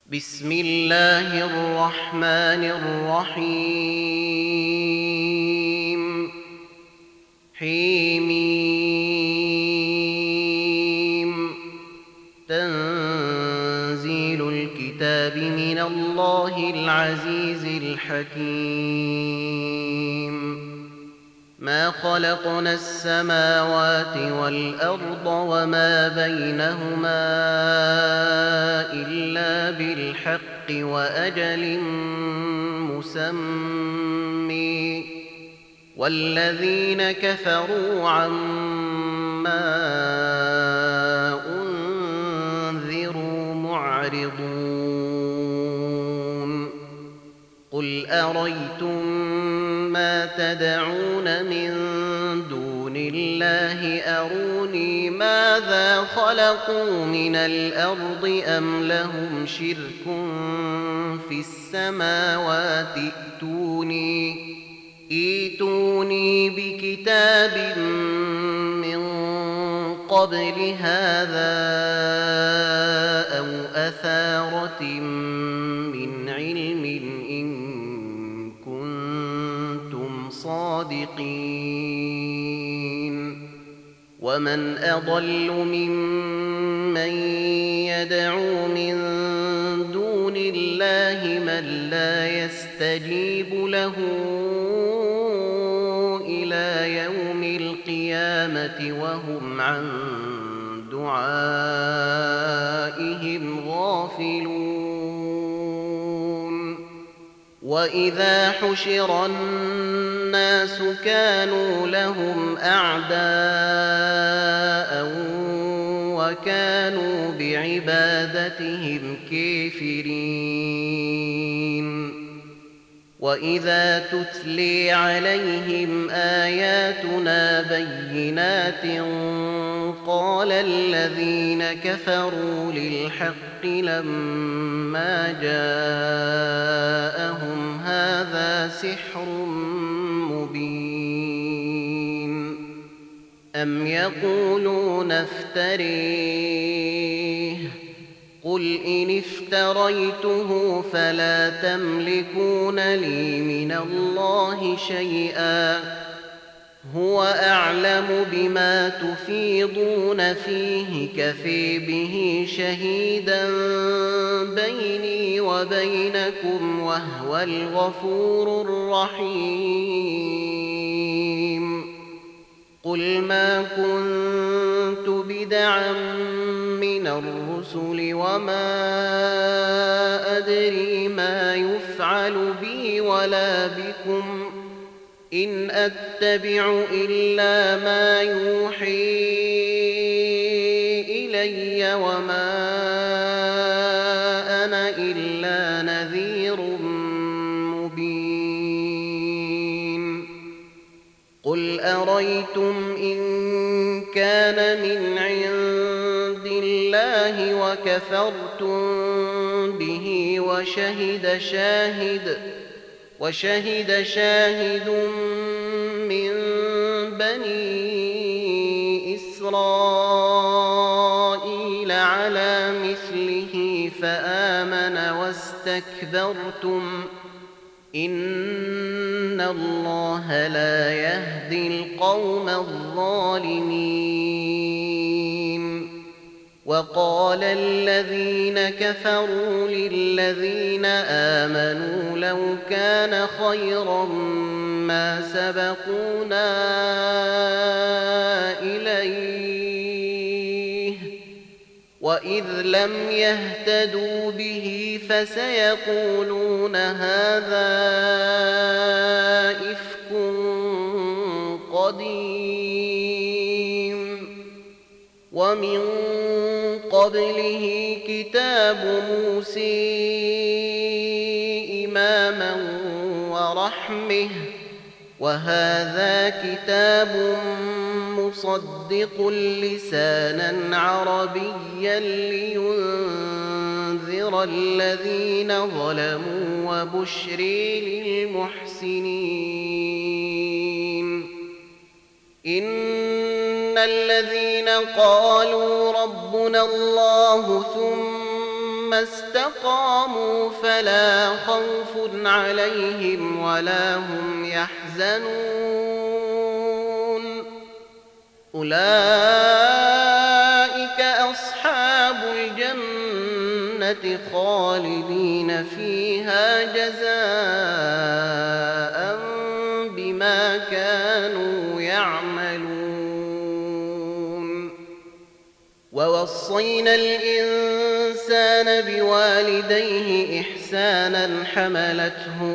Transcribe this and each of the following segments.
بسم الله الرحمن الرحيم حميم تنزيل الكتاب من الله العزيز الحكيم ما خلقنا السماوات والأرض وما بينهما إلا بالحق وأجل مسمى والذين كفروا عما أنذروا معرضون قل أريتم ما تدعون من دون الله أروني ماذا خلقوا من الأرض أم لهم شرك في السماوات ائتوني بكتاب من قبل هذا أو أثارة من علم إن كنتم صادقين ومن أضل ممن يدعو من دون الله من لا يستجيب له إلى يوم القيامة وهم عن دعائهم غافلون وإذا حشر الناس كانوا لهم أعداء وكانوا بعبادتهم كافرين وإذا تتلي عليهم آياتنا بينات قال الذين كفروا للحق لما جاءهم هذا سحر مبين أم يقولون افتريه قل إن افتريته فلا تملكون لي من الله شيئا هو أعلم بما تفيضون فيه كفى به شهيدا بيني وبينكم وهو الغفور الرحيم قل ما كنت بدعا من الرسل وما أدري ما يفعل بي ولا بكم إن أتبع إلا ما يوحي إلي وما أنا إلا نذير مبين قل أريتم إن كان من عند الله وكفرتم به وشهد شاهد من بني إسرائيل على مثله فآمن واستكبرتم إن الله لا يهدي القوم الظالمين وقال الذين كفروا للذين آمنوا لو كان خيرا ما سبقونا إليه وإذ لم يهتدوا به فسيقولون هذا إفك قديم ومن قبله كتاب موسى إماما ورحمة وهذا كتاب مصدق لسانا عربيا لينذر الذين ظلموا وبشرى للمحسنين إن الذين قالوا ربنا الله ثم ثم استقاموا فلا خوف عليهم ولا هم يحزنون أولئك أصحاب الجنة خالدين فيها جزاء بما كانوا يعملون ووصينا الإنسان بوالديه إحسانا حملته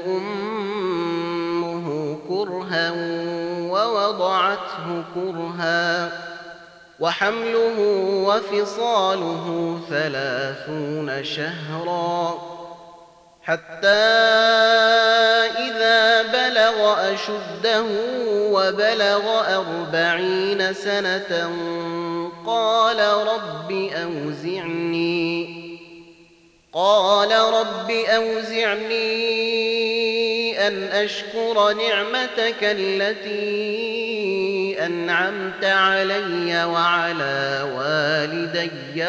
أمه كرها ووضعته كرها وحمله وفصاله 30 شهرا حتى إذا بلغ أشده وبلغ 40 سنة قال رب أوزعني أن أشكر نعمتك التي أنعمت علي وعلى والدي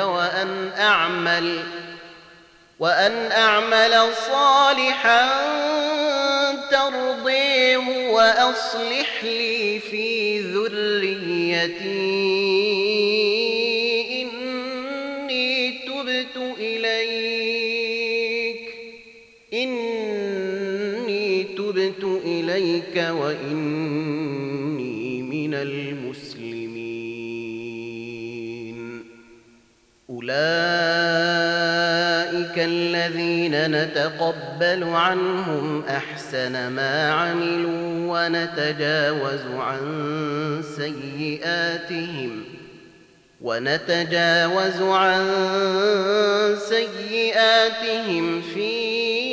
وأن أعمل صالحا ترضيه وأصلح لي في ذريتي إني تبت إليك وإني من المسلمين أولئك الذين نتقبل عنهم أحسن ما عملوا ونتجاوز عن سيئاتهم في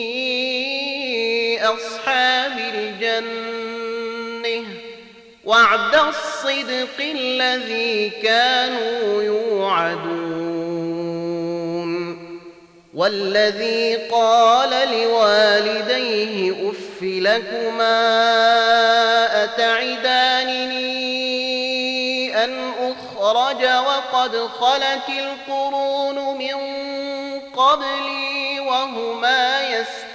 أصحاب الجنة وعد الصدق الذي كانوا يوعدون والذي قال لوالديه أف لكما أتعدانني أن أخرج وقد خلت القرون من قبلي وهما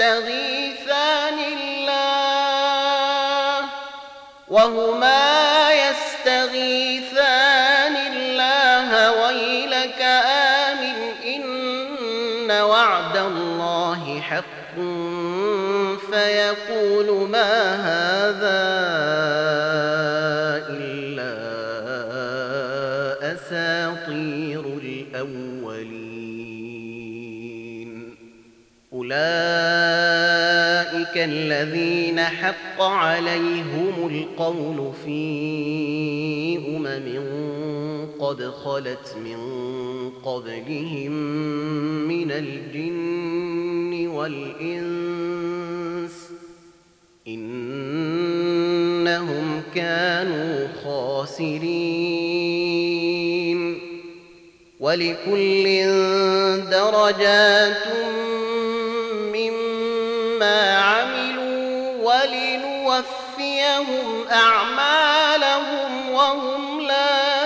يستغيثان الله ويلك آمن إن وعد الله حق فيقول ما هذا إلا أساطير الأولين أولئك الذين حق عليهم القول في قد خلت من قبلهم من الجن والإنس إنهم كانوا خاسرين ولكل درجات مما عملوا ولنوفيهم أعمالهم وهم لا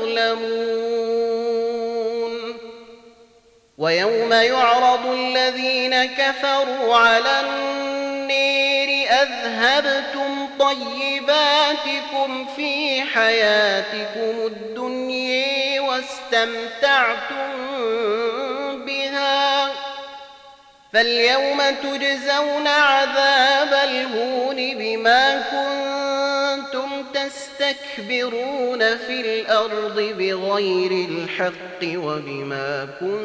يظلمون ويوم يعرض الذين كفروا على النار أذهبتم طيباتكم في حياتكم الدنيا واستمتعتم بها فاليوم تجزون عذاب الهون بما كنتم تستكبرون في الأرض بغير الحق وبما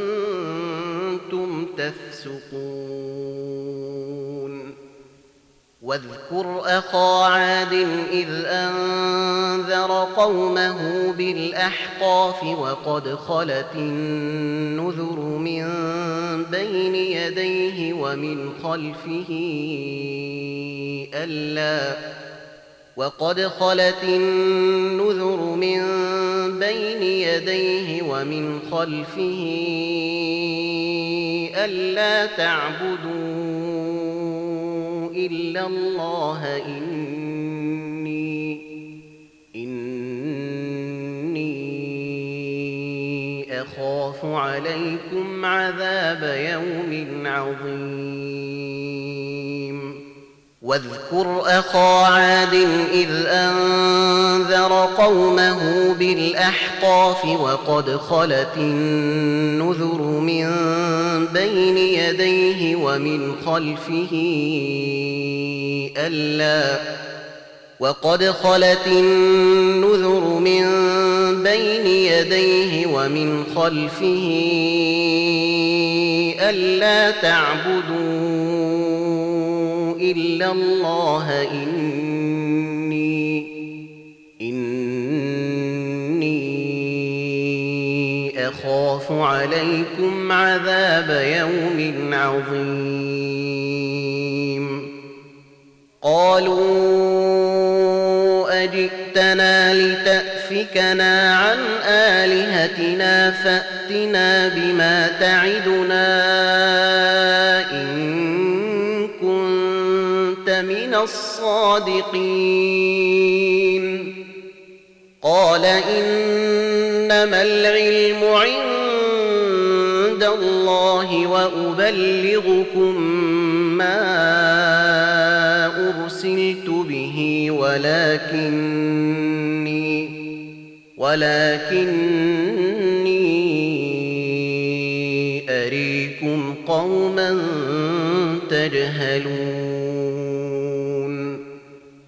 كنتم تفسقون واذكر أخا عاد إذ أنذر قومه بالأحقاف وقد خلت النذر من بين يديه ومن خلفه ألا تعبدوا إلا الله إني أخاف عليكم عذاب يوم عظيم واذكر أخا عاد إذ أنذر قومه بالأحقاف وقد خلت النذر من بين يديه ومن خلفه ألا تعبدوا إلا الله إني أخاف عليكم عذاب يوم عظيم قالوا أجئتنا لتأفكنا عن آلهتنا فأتنا بما تعدنا إن كنت من الصادقين قال إنما العلم عند الله وأبلغكم ما أرسلت به ولكني أريكم قوما تجهلون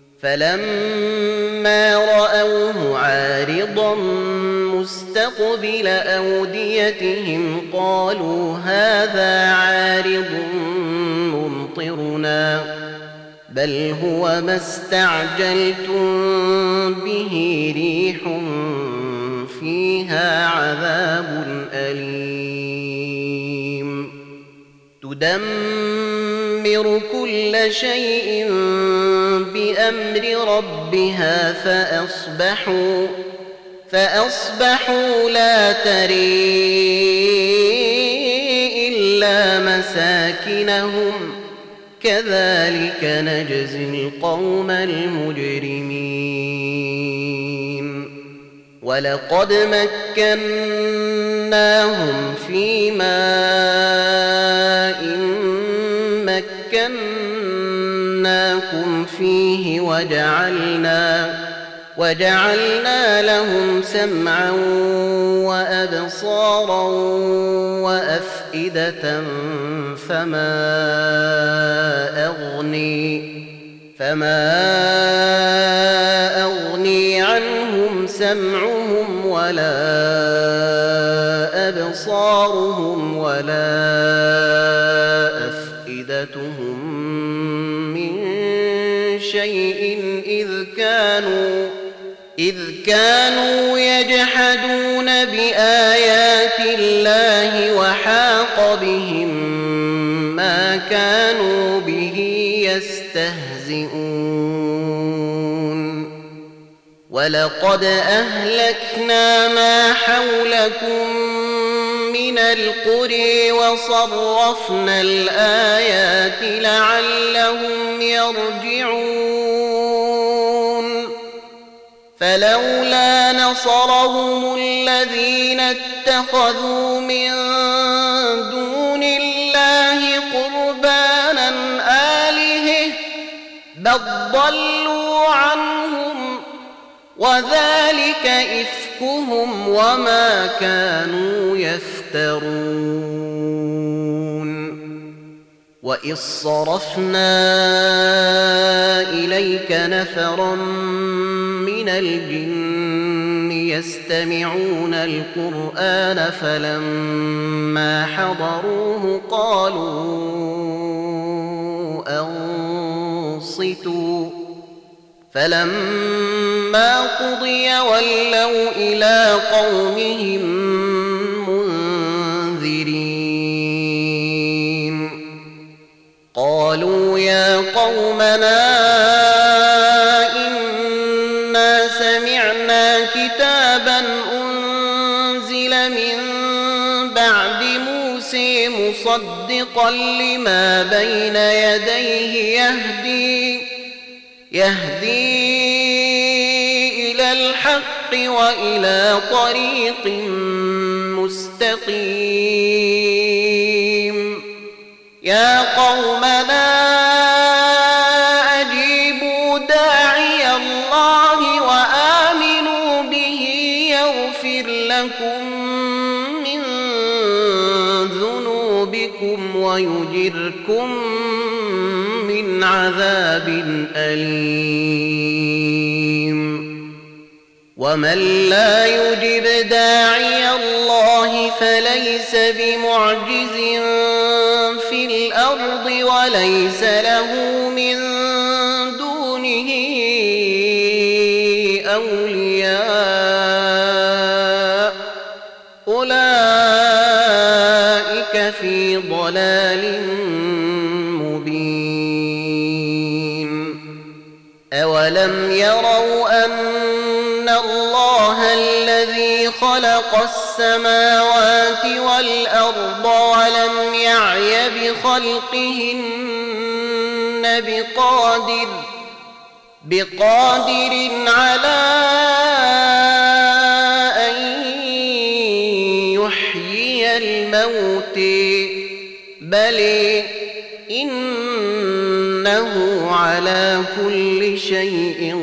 فلما رأوه عارضا مستقبل أوديتهم قالوا هذا عارض ممطرنا بل هو ما استعجلتم به ريح فيها عذاب أليم تدمر كل شيء بأمر ربها فأصبحوا لا تري إلا مساكنهم كذلك نجزي القوم المجرمين ولقد مكناهم في ماء مكناكم فيه وجعلنا لهم سمعا وأبصارا وأفئدة فما أغني عنهم سمعهم ولا أبصارهم ولا أفئدتهم من شيء إذ كانوا يجحدون بآيات الله وحاق بهم ما كانوا به يستهزئون ولقد أهلكنا ما حولكم من القرى وصرفنا الآيات لعلهم يرجعون فلولا نصرهم الذين اتخذوا من دون الله قربانا آلهة بل ضلوا عنهم وذلك إفكهم وما كانوا يفترون وإذ صرفنا إليك نفرا من الجن يستمعون القرآن فلما حضروه قالوا أنصتوا فلما قضي ولوا إلى قومهم منذرين قالوا يا قومنا إنا سمعنا كتابا أنزل من بعد موسى مصدقا لما بين يديه يهدي إلى الحق وإلى طريق مستقيم مستقيم يا قومنا أجيبوا داعي الله وآمنوا به يغفر لكم من ذنوبكم ويجركم من عذاب أليم ومن لا يجب داعي الله فليس بمعجز في الأرض وليس له من دونه أولياء أولئك في ضلال مبين أولم يروا أن الله الذي خلق السماوات والأرض ولم يعي بخلقهن بقادر على أن يحيي الموت بل إنه على كل شيء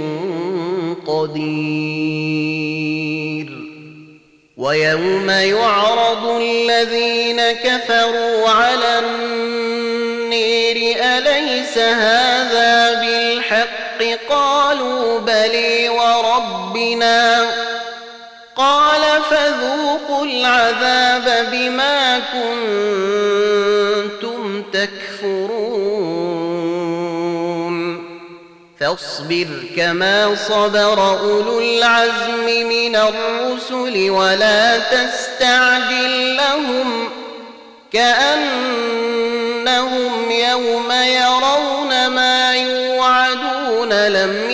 قدير ويوم يعرض الذين كفروا على النير أليس هذا بالحق قالوا بلي وربنا قال فذوقوا العذاب بما كنتم تكفرون فاصبر كما صبر أولو العزم من الرسل ولا تستعجل لهم كأنهم يوم يرون ما يوعدون لم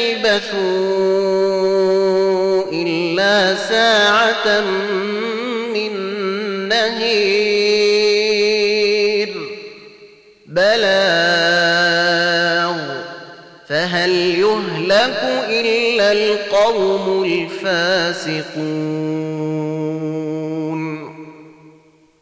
يلبثوا إلا ساعة من نهير بلاغ فهل يهلك إلا القوم الفاسقون